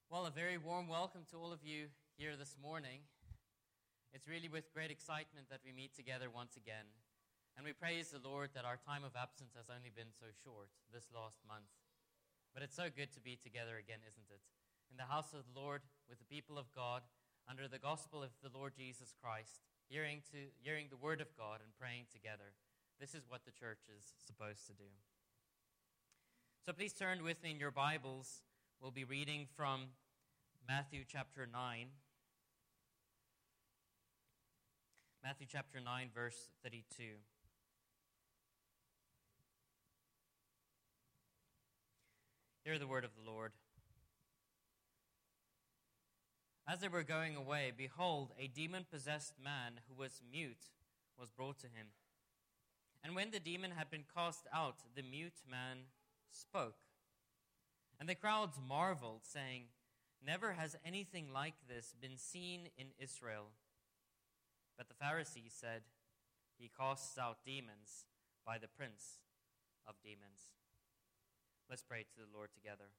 Well, a very warm welcome to all of you here this morning. It's really with great excitement that we meet together once again. And we praise the Lord that our time of absence has only been so short this last month. But it's so good to be together again, isn't it? In the house of the Lord, with the people of God, under the gospel of the Lord Jesus Christ, hearing the word of God and praying together. This is what the church is supposed to do. So please turn with me in your Bibles. We'll be reading from Matthew chapter 9. Matthew chapter 9, verse 32. Hear the word of the Lord. As they were going away, behold, a demon-possessed man who was mute was brought to him. And when the demon had been cast out, the mute man spoke. And the crowds marveled, saying, "Never has anything like this been seen in Israel." But the Pharisees said, "He casts out demons by the prince of demons." Let's pray to the Lord together.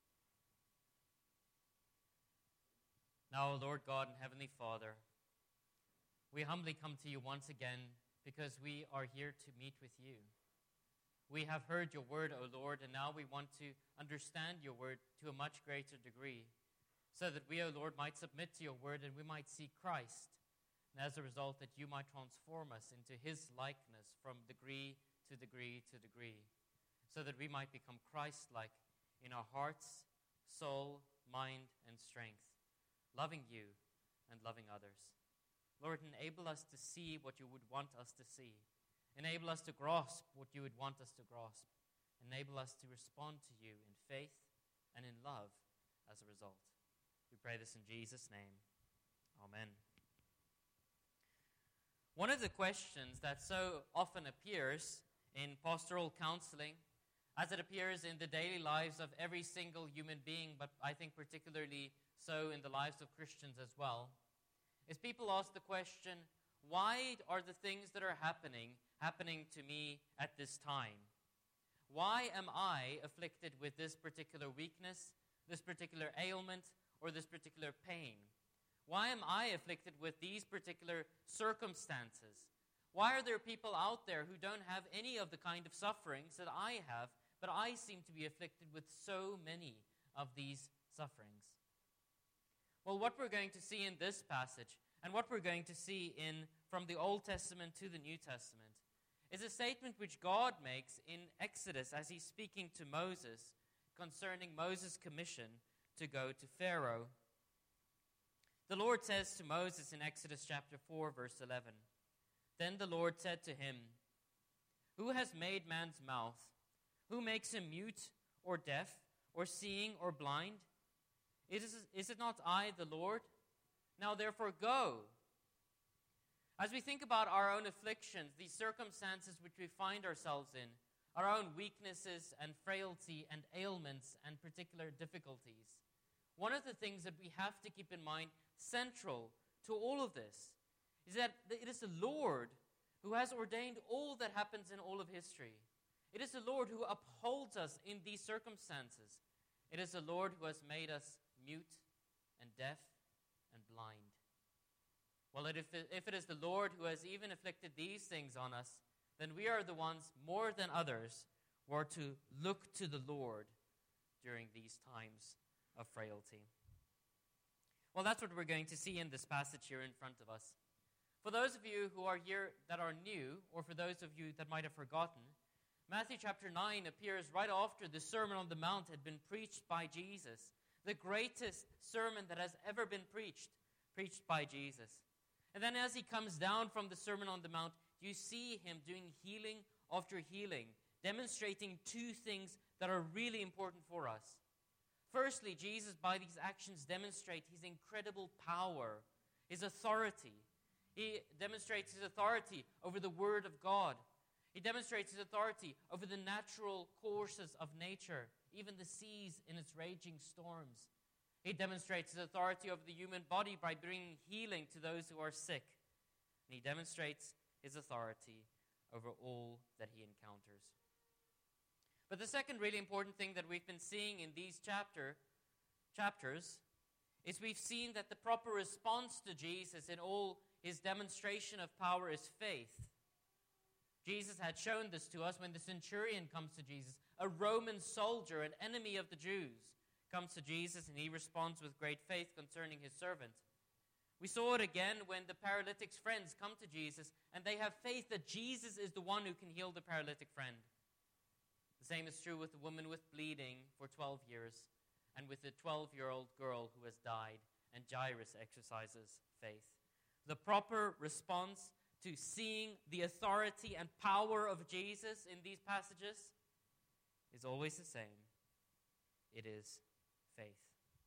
Now, Lord God and Heavenly Father, we humbly come to you once again because we are here to meet with you. We have heard your word, O Lord, and now we want to understand your word to a much greater degree, so that we, O Lord, might submit to your word and we might see Christ, and as a result that you might transform us into his likeness from degree to degree to degree, so that we might become Christ-like in our hearts, soul, mind, and strength, loving you and loving others. Lord, enable us to see what you would want us to see. Enable us to grasp what you would want us to grasp. Enable us to respond to you in faith and in love as a result. We pray this in Jesus' name. Amen. One of the questions that so often appears in pastoral counseling, as it appears in the daily lives of every single human being, but I think particularly so in the lives of Christians as well, is people ask the question, why are the things that are happening to me at this time? Why am I afflicted with this particular weakness, this particular ailment, or this particular pain? Why am I afflicted with these particular circumstances? Why are there people out there who don't have any of the kind of sufferings that I have, but I seem to be afflicted with so many of these sufferings? Well, what we're going to see in this passage, and what we're going to see from the Old Testament to the New Testament, is a statement which God makes in Exodus as he's speaking to Moses concerning Moses' commission to go to Pharaoh. The Lord says to Moses in Exodus chapter 4, verse 11, "Then the Lord said to him, 'Who has made man's mouth? Who makes him mute or deaf or seeing or blind? Is it not I, the Lord? Now therefore go.'" As we think about our own afflictions, these circumstances which we find ourselves in, our own weaknesses and frailty and ailments and particular difficulties, one of the things that we have to keep in mind, central to all of this, is that it is the Lord who has ordained all that happens in all of history. It is the Lord who upholds us in these circumstances. It is the Lord who has made us mute and deaf and blind. Well, if it is the Lord who has even afflicted these things on us, then we are the ones more than others who are to look to the Lord during these times of frailty. Well, that's what we're going to see in this passage here in front of us. For those of you who are here that are new, or for those of you that might have forgotten, Matthew chapter 9 appears right after the Sermon on the Mount had been preached by Jesus, the greatest sermon that has ever been preached by Jesus. And then as he comes down from the Sermon on the Mount, you see him doing healing after healing, demonstrating two things that are really important for us. Firstly, Jesus, by these actions, demonstrates his incredible power, his authority. He demonstrates his authority over the Word of God. He demonstrates his authority over the natural courses of nature, even the seas in its raging storms. He demonstrates his authority over the human body by bringing healing to those who are sick. And he demonstrates his authority over all that he encounters. But the second really important thing that we've been seeing in these chapters is we've seen that the proper response to Jesus in all his demonstration of power is faith. Jesus had shown this to us when the centurion comes to Jesus, a Roman soldier, an enemy of the Jews, comes to Jesus and he responds with great faith concerning his servant. We saw it again when the paralytic's friends come to Jesus and they have faith that Jesus is the one who can heal the paralytic friend. The same is true with the woman with bleeding for 12 years and with the 12-year-old girl who has died, and Jairus exercises faith. The proper response to seeing the authority and power of Jesus in these passages is always the same. It is faith.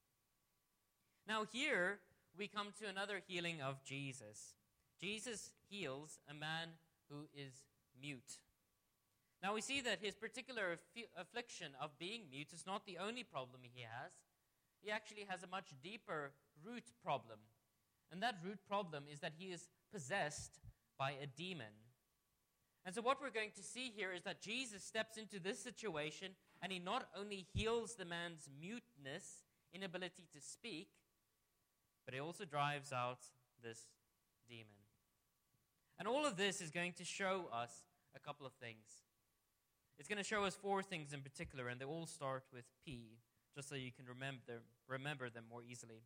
Now here we come to another healing of Jesus. Jesus heals a man who is mute. Now we see that his particular affliction of being mute is not the only problem he has. He actually has a much deeper root problem. And that root problem is that he is possessed by a demon. And so what we're going to see here is that Jesus steps into this situation and he not only heals the man's muteness, inability to speak, but he also drives out this demon. And all of this is going to show us a couple of things. It's going to show us 4 things in particular, and they all start with P, just so you can remember them more easily.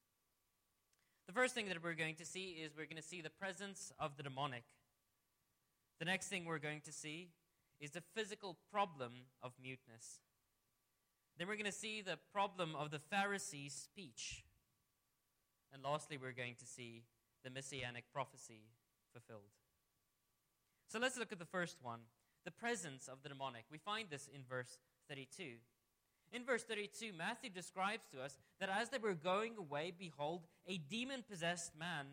The first thing that we're going to see is we're going to see the presence of the demonic. The next thing we're going to see is the physical problem of muteness. Then we're going to see the problem of the Pharisees' speech. And lastly, we're going to see the messianic prophecy fulfilled. So let's look at the first one, the presence of the demonic. We find this in verse 32. In verse 32, Matthew describes to us that as they were going away, behold, a demon-possessed man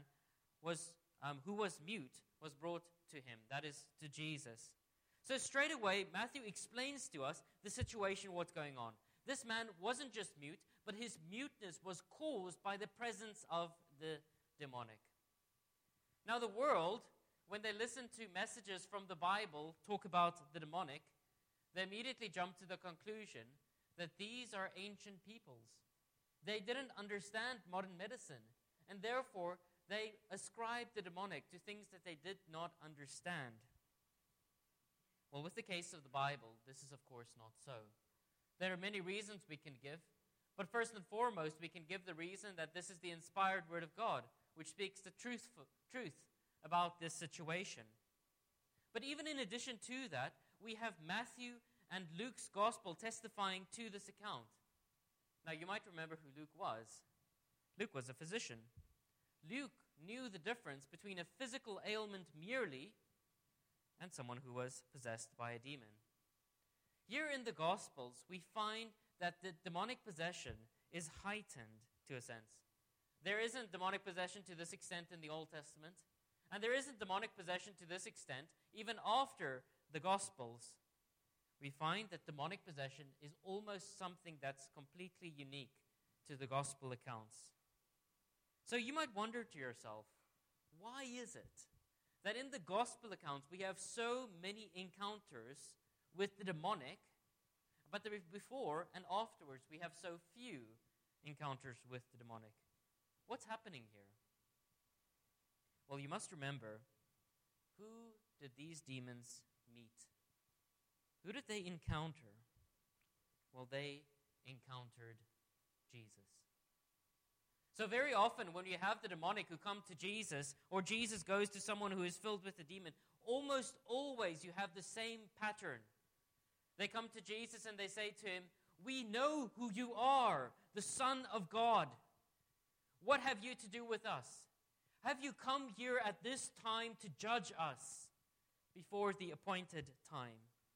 who was mute was brought to him. That is, to Jesus. So straight away, Matthew explains to us the situation, what's going on. This man wasn't just mute, but his muteness was caused by the presence of the demonic. Now the world, when they listen to messages from the Bible talk about the demonic, they immediately jump to the conclusion that these are ancient peoples. They didn't understand modern medicine, and therefore they ascribed the demonic to things that they did not understand. Well, with the case of the Bible, this is of course not so. There are many reasons we can give, but first and foremost, we can give the reason that this is the inspired Word of God, which speaks the truth about this situation. But even in addition to that, we have Matthew and Luke's gospel testifying to this account. Now, you might remember who Luke was. Luke was a physician. Luke knew the difference between a physical ailment merely and someone who was possessed by a demon. Here in the Gospels, we find that the demonic possession is heightened to a sense. There isn't demonic possession to this extent in the Old Testament, and there isn't demonic possession to this extent even after the Gospels. We find that demonic possession is almost something that's completely unique to the Gospel accounts. So you might wonder to yourself, why is it that in the Gospel accounts we have so many encounters with the demonic, but before and afterwards we have so few encounters with the demonic? What's happening here? Well, you must remember, who did these demons meet? Who did they encounter? Well, they encountered Jesus. So very often when you have the demonic who come to Jesus, or Jesus goes to someone who is filled with a demon, almost always you have the same pattern. They come to Jesus and they say to him, "We know who you are, the Son of God. What have you to do with us? Have you come here at this time to judge us before the appointed time?"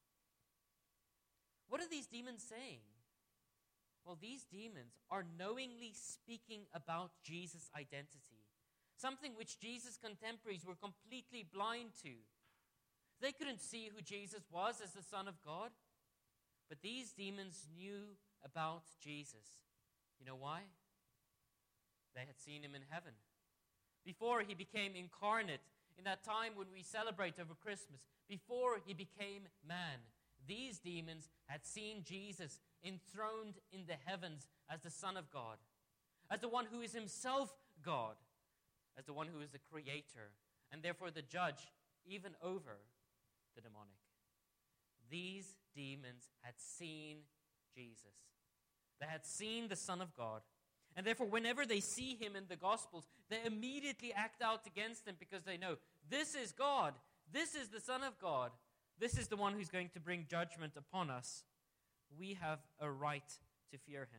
What are these demons saying? Well, these demons are knowingly speaking about Jesus' identity, something which Jesus' contemporaries were completely blind to. They couldn't see who Jesus was as the Son of God, but these demons knew about Jesus. You know why? They had seen him in heaven. Before he became incarnate, in that time when we celebrate over Christmas, before he became man, these demons had seen Jesus enthroned in the heavens as the Son of God. as the one who is himself God, as the one who is the creator, and therefore the judge even over the demonic. These demons had seen Jesus. They had seen the Son of God. And therefore, whenever they see him in the Gospels, they immediately act out against him because they know, this is God. This is the Son of God. This is the one who's going to bring judgment upon us. We have a right to fear him.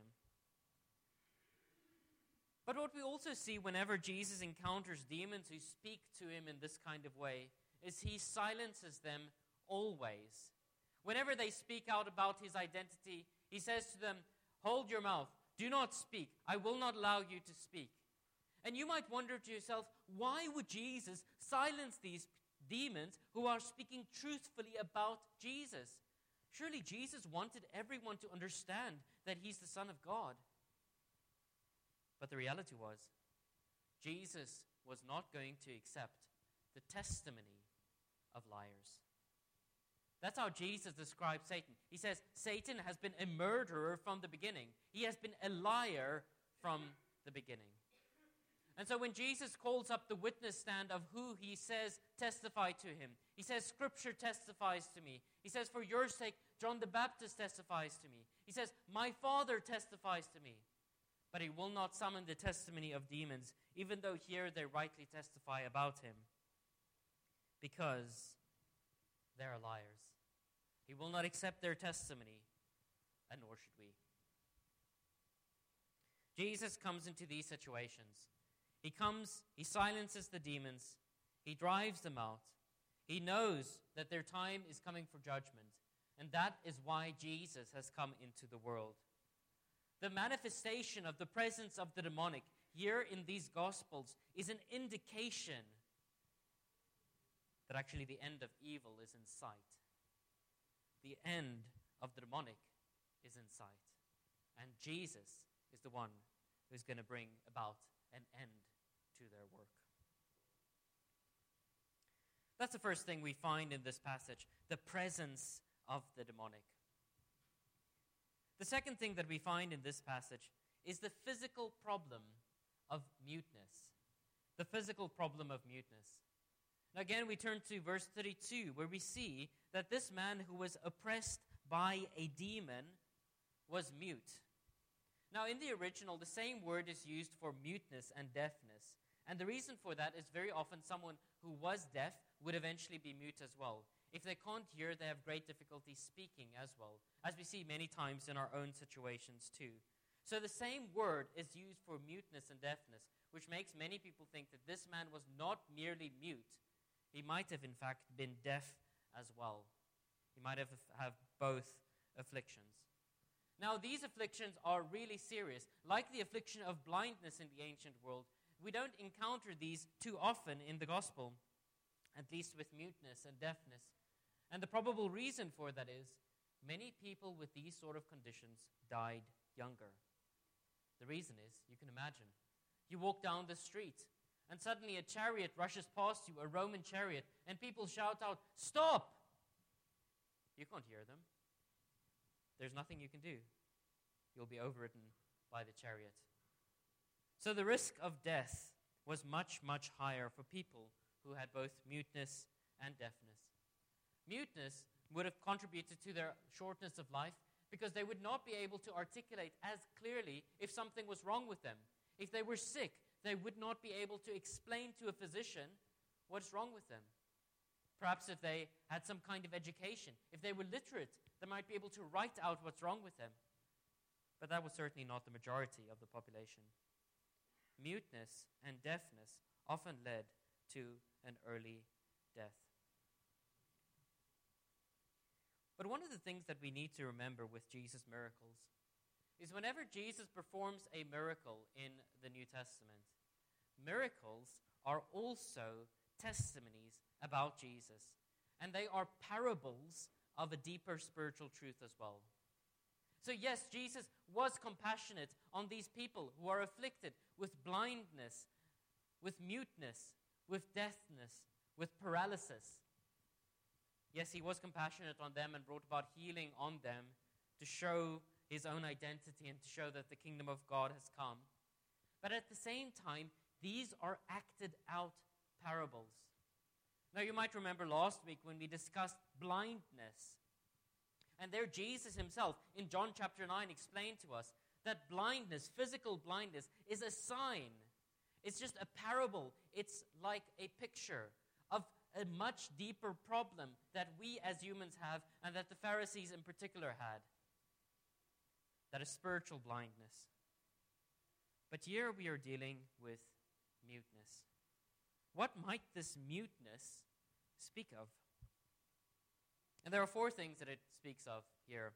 But what we also see whenever Jesus encounters demons who speak to him in this kind of way is he silences them always. Whenever they speak out about his identity, he says to them, hold your mouth. Do not speak. I will not allow you to speak. And you might wonder to yourself, why would Jesus silence these demons who are speaking truthfully about Jesus? Surely Jesus wanted everyone to understand that he's the Son of God. But the reality was, Jesus was not going to accept the testimony of liars. That's how Jesus describes Satan. He says, Satan has been a murderer from the beginning. He has been a liar from the beginning. And so when Jesus calls up the witness stand of who he says testify to him, he says, Scripture testifies to me. He says, for your sake, John the Baptist testifies to me. He says, my Father testifies to me. But he will not summon the testimony of demons, even though here they rightly testify about him, because they are liars. He will not accept their testimony, and nor should we. Jesus comes into these situations. He comes, he silences the demons, he drives them out. He knows that their time is coming for judgment, and that is why Jesus has come into the world. The manifestation of the presence of the demonic here in these Gospels is an indication that actually the end of evil is in sight. The end of the demonic is in sight. And Jesus is the one who's going to bring about an end to their work. That's the first thing we find in this passage, the presence of the demonic. The second thing that we find in this passage is the physical problem of muteness. The physical problem of muteness. Now again, we turn to verse 32, where we see that this man who was oppressed by a demon was mute. Now in the original, the same word is used for muteness and deafness. And the reason for that is very often someone who was deaf would eventually be mute as well. If they can't hear, they have great difficulty speaking as well, as we see many times in our own situations too. So the same word is used for muteness and deafness, which makes many people think that this man was not merely mute. He might have in fact been deaf as well. He might have both afflictions. Now these afflictions are really serious. Like the affliction of blindness in the ancient world, we don't encounter these too often in the gospel, at least with muteness and deafness. And the probable reason for that is many people with these sort of conditions died younger. The reason is, you can imagine, you walk down the street and suddenly a chariot rushes past you, a Roman chariot, and people shout out, "Stop!" You can't hear them. There's nothing you can do. You'll be overridden by the chariot. So the risk of death was much, much higher for people who had both muteness and deafness. Muteness would have contributed to their shortness of life because they would not be able to articulate as clearly if something was wrong with them. If they were sick, they would not be able to explain to a physician what's wrong with them. Perhaps if they had some kind of education, if they were literate, they might be able to write out what's wrong with them. But that was certainly not the majority of the population. Muteness and deafness often led to an early death. But one of the things that we need to remember with Jesus' miracles is whenever Jesus performs a miracle in the New Testament, miracles are also testimonies about Jesus. And they are parables of a deeper spiritual truth as well. So yes, Jesus was compassionate on these people who are afflicted with blindness, with muteness, with deafness, with paralysis. Yes, he was compassionate on them and brought about healing on them to show his own identity and to show that the kingdom of God has come. But at the same time, these are acted out parables. Now, you might remember last week when we discussed blindness. And there Jesus himself, in John chapter 9, explained to us that blindness, physical blindness, is a sign. It's just a parable. It's like a picture of a much deeper problem that we as humans have and that the Pharisees in particular had. That is spiritual blindness. But here we are dealing with muteness. What might this muteness speak of? And there are four things that it speaks of here.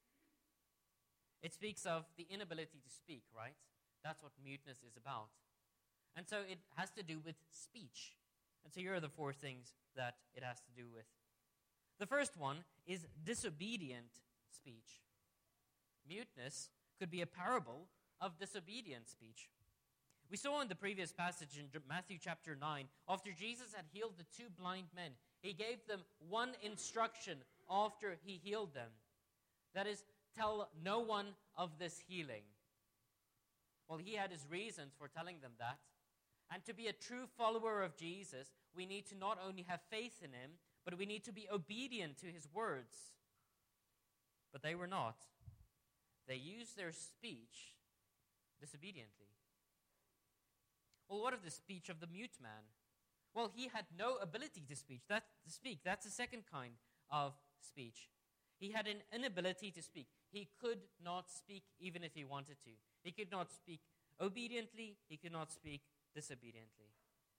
It speaks of the inability to speak, right? That's what muteness is about. And so it has to do with speech. And so here are the four things that it has to do with. The first one is disobedient speech. Muteness could be a parable of disobedient speech. We saw in the previous passage in Matthew chapter 9, after Jesus had healed the two blind men, he gave them one instruction after he healed them. That is, tell no one of this healing. Well, he had his reasons for telling them that. And to be a true follower of Jesus, we need to not only have faith in him, but we need to be obedient to his words. But they were not. They used their speech disobediently. Well, what of the speech of the mute man? Well, he had no ability to speak. That's the second kind of speech. He had an inability to speak. He could not speak even if he wanted to. He could not speak obediently. He could not speak disobediently.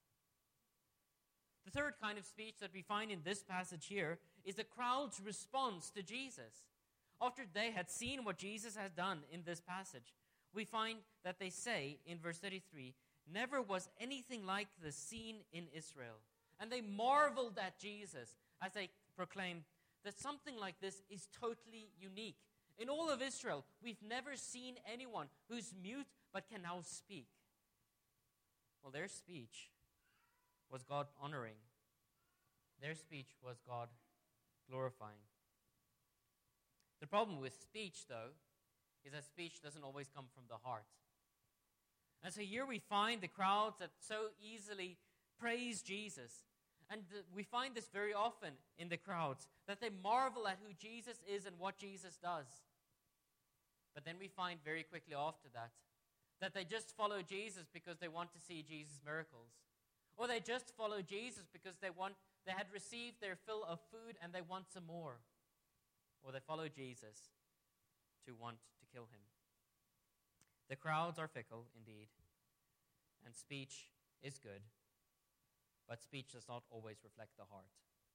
The third kind of speech that we find in this passage here is the crowd's response to Jesus. After they had seen what Jesus had done in this passage, we find that they say in verse 33, "Never was anything like this seen in Israel." And they marveled at Jesus as they proclaimed that something like this is totally unique. In all of Israel, we've never seen anyone who's mute but can now speak. Well, their speech was God honoring. Their speech was God glorifying. The problem with speech, though, is that speech doesn't always come from the heart. And so here we find the crowds that so easily praise Jesus. And we find this very often in the crowds, that they marvel at who Jesus is and what Jesus does. But then we find very quickly after that they just follow Jesus because they want to see Jesus' miracles. Or they just follow Jesus because they had received their fill of food and they want some more. Or they follow Jesus to want to kill him. The crowds are fickle indeed, and speech is good, but speech does not always reflect the heart.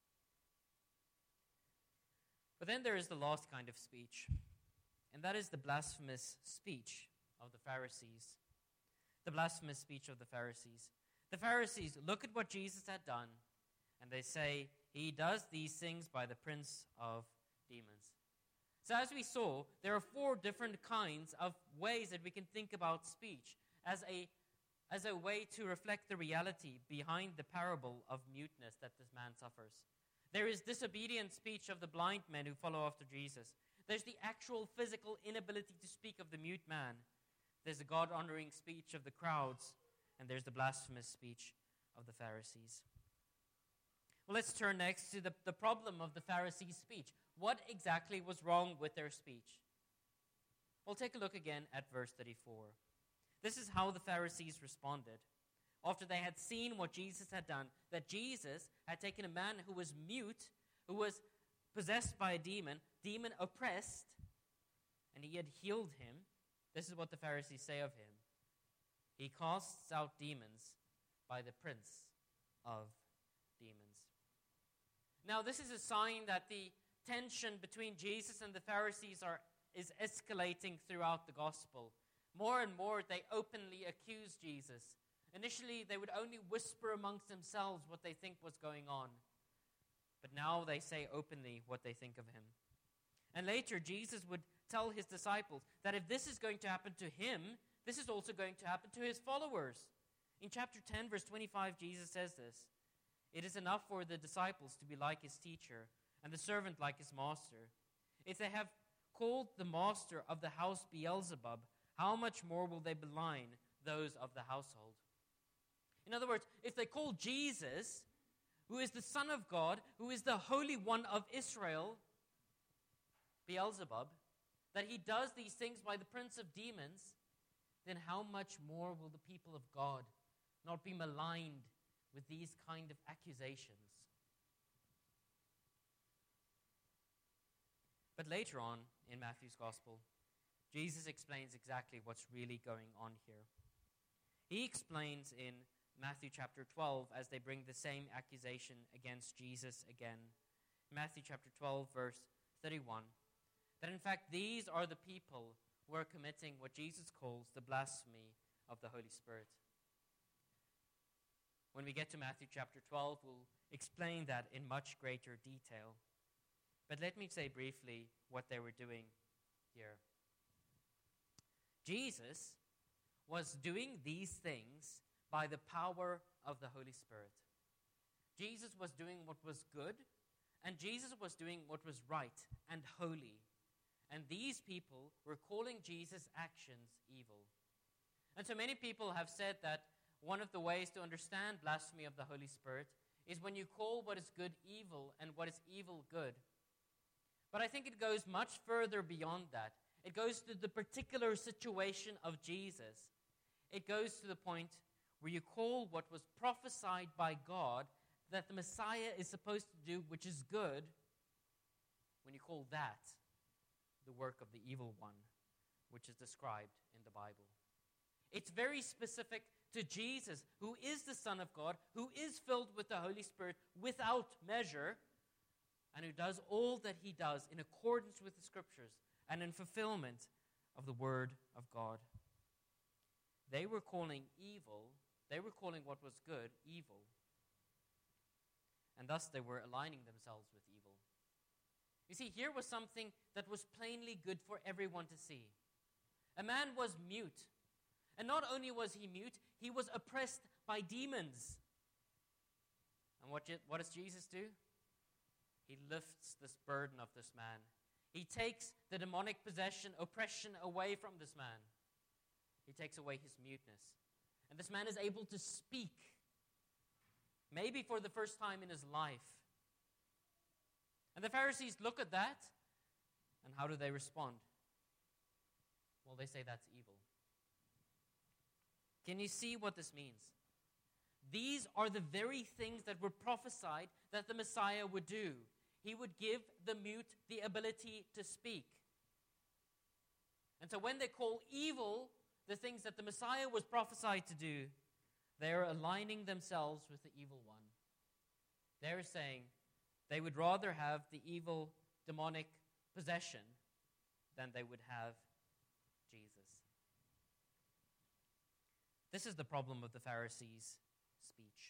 But then there is the last kind of speech, and that is the blasphemous speech of the Pharisees. The blasphemous speech of the Pharisees. The Pharisees look at what Jesus had done, and they say, he does these things by the prince of demons. So as we saw, there are four different kinds of ways that we can think about speech as a way to reflect the reality behind the parable of muteness that this man suffers. There is disobedient speech of the blind men who follow after Jesus. There's the actual physical inability to speak of the mute man. There's the God-honoring speech of the crowds, and there's the blasphemous speech of the Pharisees. Well, let's turn next to the problem of the Pharisees' speech. What exactly was wrong with their speech? Well, take a look again at verse 34. This is how the Pharisees responded. After they had seen what Jesus had done, that Jesus had taken a man who was mute, who was possessed by a demon oppressed, and he had healed him. This is what the Pharisees say of him. He casts out demons by the prince of demons. Now, this is a sign that the tension between Jesus and the Pharisees is escalating throughout the gospel. More and more, they openly accuse Jesus. Initially, they would only whisper amongst themselves what they think was going on. But now they say openly what they think of him. And later, Jesus would tell his disciples that if this is going to happen to him, this is also going to happen to his followers. In chapter 10, verse 25, Jesus says this, "It is enough for the disciples to be like his teacher, and the servant like his master. If they have called the master of the house Beelzebub, how much more will they malign those of the household. In other words, if they call Jesus, who is the Son of God, who is the Holy One of Israel, Beelzebub, that he does these things by the prince of demons, then how much more will the people of God not be maligned with these kind of accusations? But later on in Matthew's Gospel, Jesus explains exactly what's really going on here. He explains in Matthew chapter 12, as they bring the same accusation against Jesus again, Matthew chapter 12, verse 31, that in fact these are the people who are committing what Jesus calls the blasphemy of the Holy Spirit. When we get to Matthew chapter 12, we'll explain that in much greater detail. But let me say briefly what they were doing here. Jesus was doing these things by the power of the Holy Spirit. Jesus was doing what was good, and Jesus was doing what was right and holy. And these people were calling Jesus' actions evil. And so many people have said that one of the ways to understand blasphemy of the Holy Spirit is when you call what is good evil and what is evil good. But I think it goes much further beyond that. It goes to the particular situation of Jesus. It goes to the point where you call what was prophesied by God that the Messiah is supposed to do, which is good, when you call that the work of the evil one, which is described in the Bible. It's very specific to Jesus, who is the Son of God, who is filled with the Holy Spirit without measure, and who does all that he does in accordance with the Scriptures and in fulfillment of the Word of God. They were calling what was good, evil. And thus they were aligning themselves with evil. You see, here was something that was plainly good for everyone to see. A man was mute. And not only was he mute, he was oppressed by demons. And what does Jesus do? He lifts this burden of this man. He takes the demonic oppression away from this man. He takes away his muteness. And this man is able to speak, maybe for the first time in his life. And the Pharisees look at that, and how do they respond? Well, they say that's evil. Can you see what this means? These are the very things that were prophesied that the Messiah would do. He would give the mute the ability to speak. And so when they call evil the things that the Messiah was prophesied to do, they are aligning themselves with the evil one. They're saying they would rather have the evil demonic possession than they would have Jesus. This is the problem of the Pharisees' speech.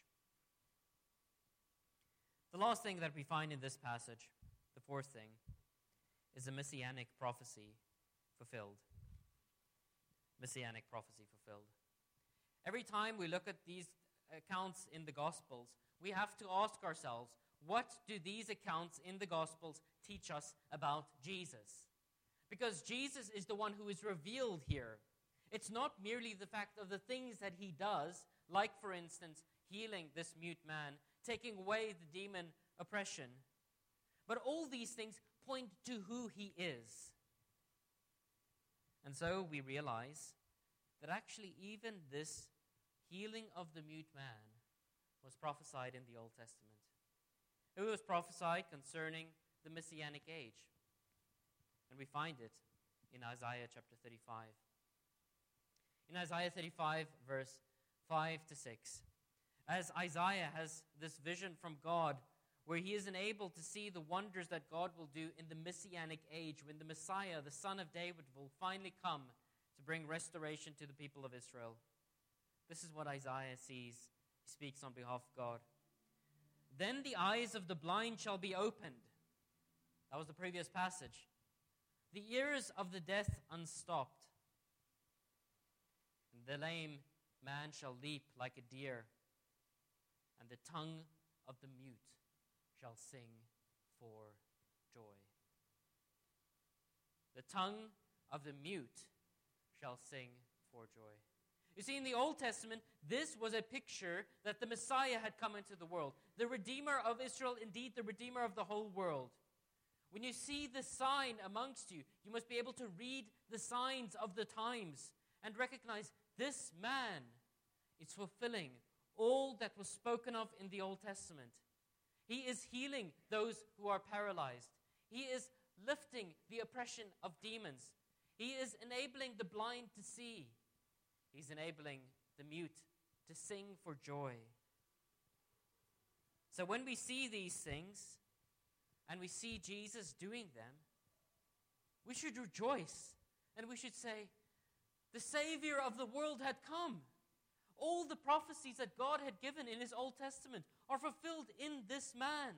The last thing that we find in this passage, the fourth thing, is a messianic prophecy fulfilled. Messianic prophecy fulfilled. Every time we look at these accounts in the Gospels, we have to ask ourselves, what do these accounts in the Gospels teach us about Jesus? Because Jesus is the one who is revealed here. It's not merely the fact of the things that he does, like, for instance, healing this mute man, taking away the demon oppression. But all these things point to who he is. And so we realize that actually even this healing of the mute man was prophesied in the Old Testament. It was prophesied concerning the Messianic age. And we find it in Isaiah chapter 35. In Isaiah 35, verse 5 to 6, as Isaiah has this vision from God where he is enabled to see the wonders that God will do in the Messianic age when the Messiah, the Son of David, will finally come to bring restoration to the people of Israel. This is what Isaiah sees. He speaks on behalf of God. Then the eyes of the blind shall be opened. That was the previous passage. The ears of the deaf unstopped. And the lame man shall leap like a deer, and the tongue of the mute shall sing for joy. The tongue of the mute shall sing for joy. You see, in the Old Testament, this was a picture that the Messiah had come into the world. The Redeemer of Israel, indeed the Redeemer of the whole world. When you see the sign amongst you, you must be able to read the signs of the times and recognize this man is fulfilling all that was spoken of in the Old Testament. He is healing those who are paralyzed. He is lifting the oppression of demons. He is enabling the blind to see. He's enabling the mute to sing for joy. So when we see these things and we see Jesus doing them, we should rejoice and we should say, the Savior of the world had come. All the prophecies that God had given in his Old Testament are fulfilled in this man.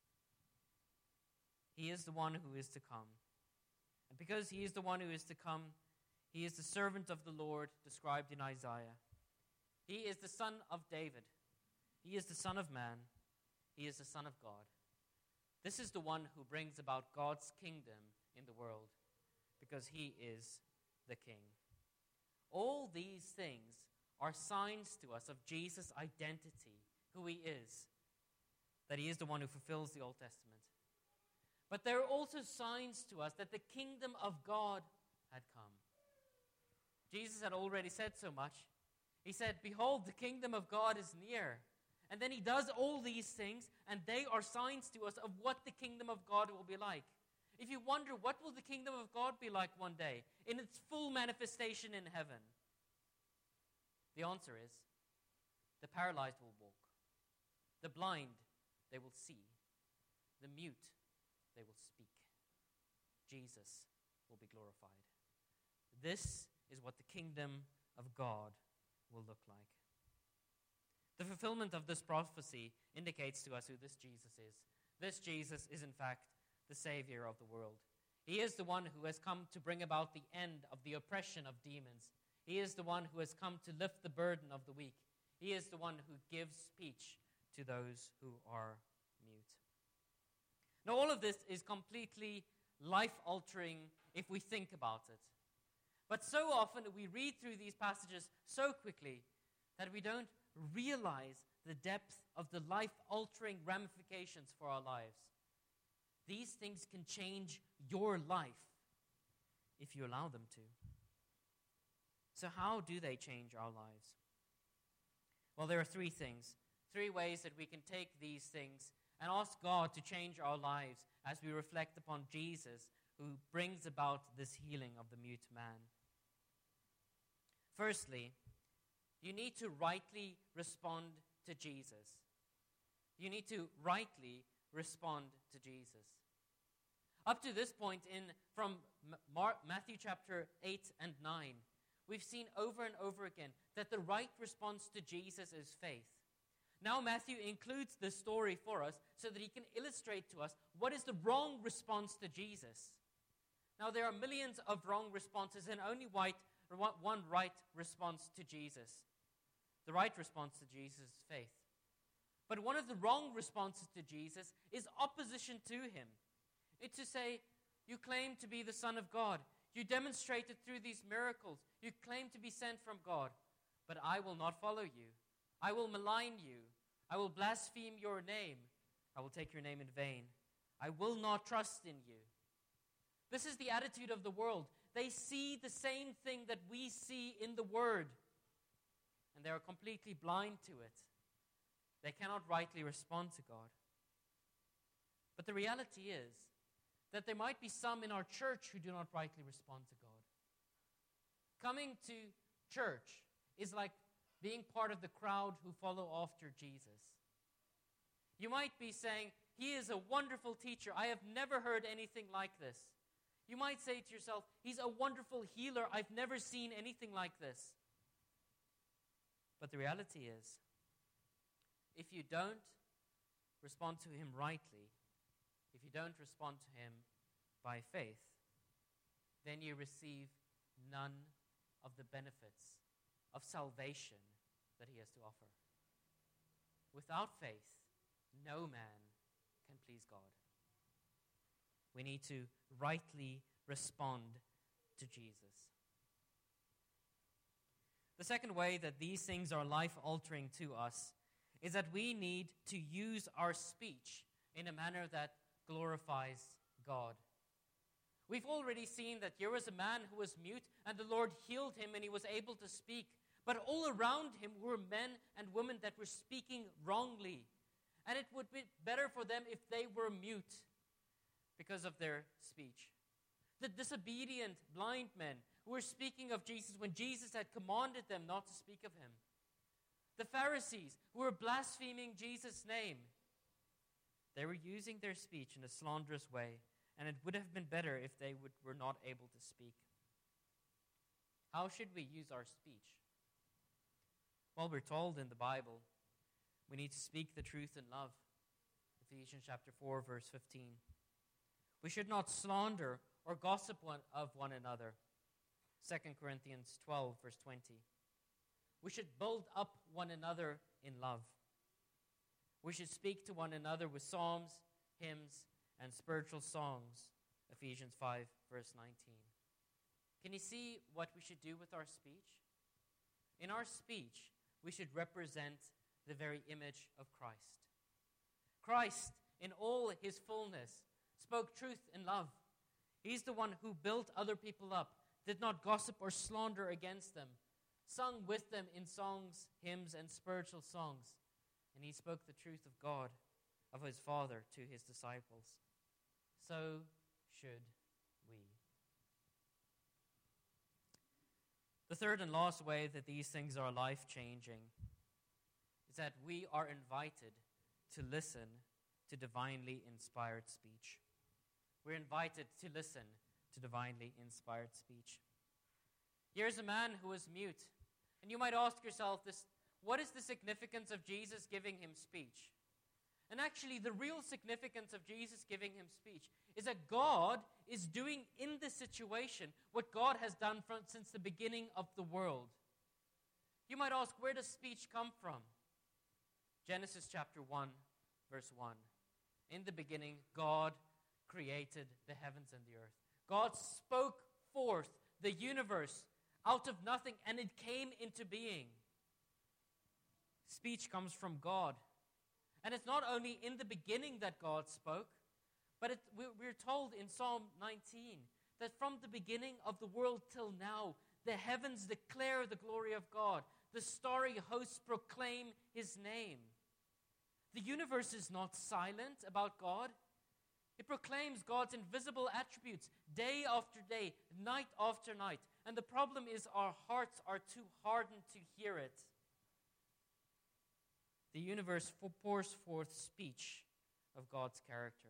He is the one who is to come. And because he is the one who is to come, he is the servant of the Lord described in Isaiah. He is the son of David. He is the Son of Man. He is the Son of God. This is the one who brings about God's kingdom in the world because he is the King. All these things are signs to us of Jesus' identity, who he is, that he is the one who fulfills the Old Testament. But there are also signs to us that the kingdom of God had come. Jesus had already said so much. He said, behold, the kingdom of God is near. And then he does all these things, and they are signs to us of what the kingdom of God will be like. If you wonder, what will the kingdom of God be like one day in its full manifestation in heaven? The answer is, the paralyzed will walk. The blind, they will see. The mute, they will speak. Jesus will be glorified. This is what the kingdom of God will look like. The fulfillment of this prophecy indicates to us who this Jesus is. This Jesus is, in fact, the Savior of the world. He is the one who has come to bring about the end of the oppression of demons. He is the one who has come to lift the burden of the weak. He is the one who gives speech to those who are mute. Now, all of this is completely life-altering if we think about it. But so often we read through these passages so quickly that we don't realize the depth of the life-altering ramifications for our lives. These things can change your life if you allow them to. So how do they change our lives? Well, there are three things, three ways that we can take these things and ask God to change our lives as we reflect upon Jesus, who brings about this healing of the mute man. Firstly, you need to rightly respond to Jesus. You need to rightly respond to Jesus. Up to this point, from Matthew chapter 8 and 9, we've seen over and over again that the right response to Jesus is faith. Now Matthew includes this story for us so that he can illustrate to us what is the wrong response to Jesus. Now there are millions of wrong responses and only one right response to Jesus. The right response to Jesus is faith. But one of the wrong responses to Jesus is opposition to him. It's to say, you claim to be the Son of God. You demonstrate it through these miracles. You claim to be sent from God. But I will not follow you. I will malign you. I will blaspheme your name. I will take your name in vain. I will not trust in you. This is the attitude of the world. They see the same thing that we see in the Word, and they are completely blind to it. They cannot rightly respond to God. But the reality is that there might be some in our church who do not rightly respond to God. Coming to church is like being part of the crowd who follow after Jesus. You might be saying, he is a wonderful teacher. I have never heard anything like this. You might say to yourself, he's a wonderful healer. I've never seen anything like this. But the reality is, if you don't respond to him rightly, if you don't respond to him by faith, then you receive none of the benefits of salvation that he has to offer. Without faith, no man can please God. We need to rightly respond to Jesus. The second way that these things are life-altering to us is that we need to use our speech in a manner that glorifies God. We've already seen that here was a man who was mute, and the Lord healed him, and he was able to speak. But all around him were men and women that were speaking wrongly. And it would be better for them if they were mute because of their speech. The disobedient blind men who were speaking of Jesus when Jesus had commanded them not to speak of him. The Pharisees who were blaspheming Jesus' name. They were using their speech in a slanderous way, and it would have been better if they were not able to speak. How should we use our speech? Well, we're told in the Bible we need to speak the truth in love. Ephesians chapter 4, verse 15. We should not slander or gossip of one another. 2 Corinthians 12, verse 20. We should build up one another in love. We should speak to one another with psalms, hymns, and spiritual songs. Ephesians 5, verse 19. Can you see what we should do with our speech? In our speech, we should represent the very image of Christ. Christ, in all his fullness, spoke truth in love. He's the one who built other people up, did not gossip or slander against them, sung with them in songs, hymns, and spiritual songs. And he spoke the truth of God, of his Father, to his disciples. So should we. The third and last way that these things are life-changing is that we are invited to listen to divinely inspired speech. We're invited to listen to divinely inspired speech. Here's a man who is mute. And you might ask yourself this, what is the significance of Jesus giving him speech? And actually, the real significance of Jesus giving him speech is that God is doing in this situation what God has done since the beginning of the world. You might ask, where does speech come from? Genesis chapter 1, verse 1. In the beginning, God created the heavens and the earth. God spoke forth the universe out of nothing, and it came into being. Speech comes from God. And it's not only in the beginning that God spoke, but we're told in Psalm 19 that from the beginning of the world till now, the heavens declare the glory of God. The starry hosts proclaim his name. The universe is not silent about God. It proclaims God's invisible attributes day after day, night after night. And the problem is our hearts are too hardened to hear it. The universe pours forth speech of God's character.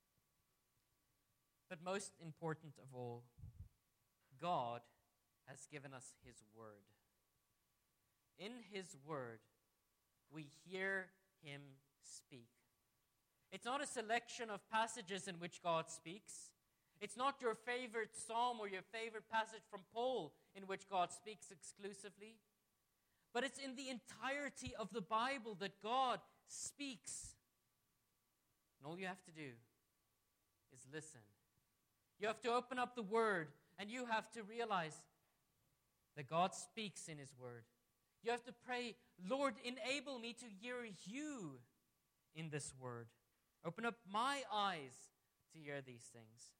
But most important of all, God has given us his word. In his word, we hear him speak. It's not a selection of passages in which God speaks. It's not your favorite psalm or your favorite passage from Paul in which God speaks exclusively. But it's in the entirety of the Bible that God speaks. And all you have to do is listen. You have to open up the Word, and you have to realize that God speaks in his Word. You have to pray, Lord, enable me to hear you in this Word. Open up my eyes to hear these things.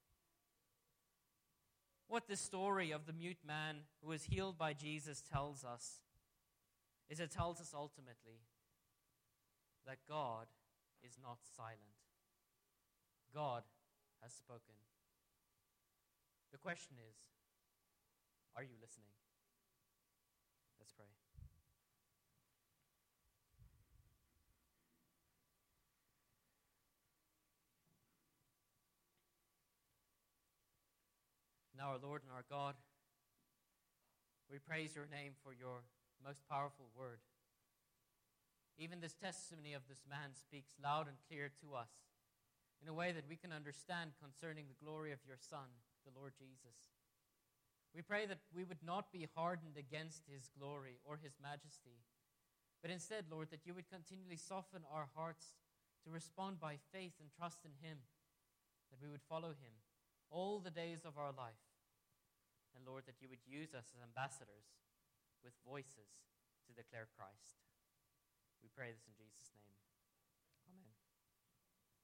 What the story of the mute man who was healed by Jesus tells us is it tells us ultimately that God is not silent. God has spoken. The question is, are you listening? Let's pray. Now, our Lord and our God, we praise your name for your most powerful word. Even this testimony of this man speaks loud and clear to us in a way that we can understand concerning the glory of your Son, the Lord Jesus. We pray that we would not be hardened against his glory or his majesty, but instead, Lord, that you would continually soften our hearts to respond by faith and trust in him, that we would follow him all the days of our life. And Lord, that you would use us as ambassadors with voices to declare Christ. We pray this in Jesus' name.